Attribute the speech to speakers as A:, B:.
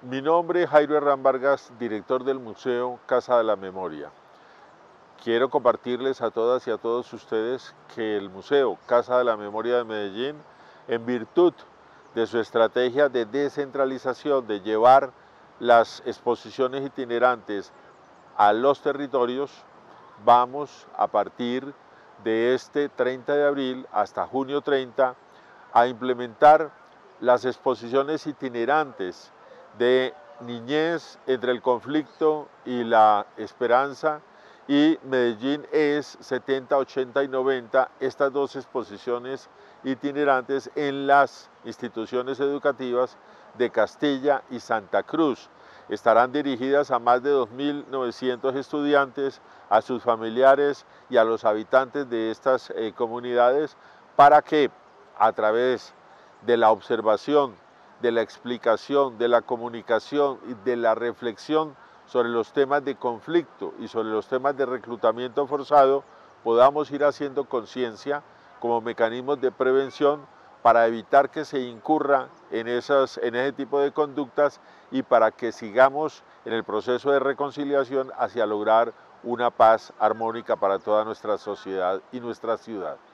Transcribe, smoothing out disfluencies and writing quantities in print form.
A: Mi nombre es Jairo Herrán Vargas, director del Museo Casa de la Memoria. Quiero compartirles a todas y a todos ustedes que el Museo Casa de la Memoria de Medellín, en virtud de su estrategia de descentralización, de llevar las exposiciones itinerantes a los territorios, vamos a partir de este 30 de abril hasta junio 30 a implementar las exposiciones itinerantes de niñez entre el conflicto y la esperanza, y Medellín es 70, 80 y 90, estas dos exposiciones itinerantes en las instituciones educativas de Castilla y Santa Cruz. Estarán dirigidas a más de 2.900 estudiantes, a sus familiares y a los habitantes de estas comunidades, para que a través de la observación, de la explicación, de la comunicación y de la reflexión sobre los temas de conflicto y sobre los temas de reclutamiento forzado, podamos ir haciendo conciencia como mecanismos de prevención para evitar que se incurra en ese tipo de conductas y para que sigamos en el proceso de reconciliación hacia lograr una paz armónica para toda nuestra sociedad y nuestra ciudad.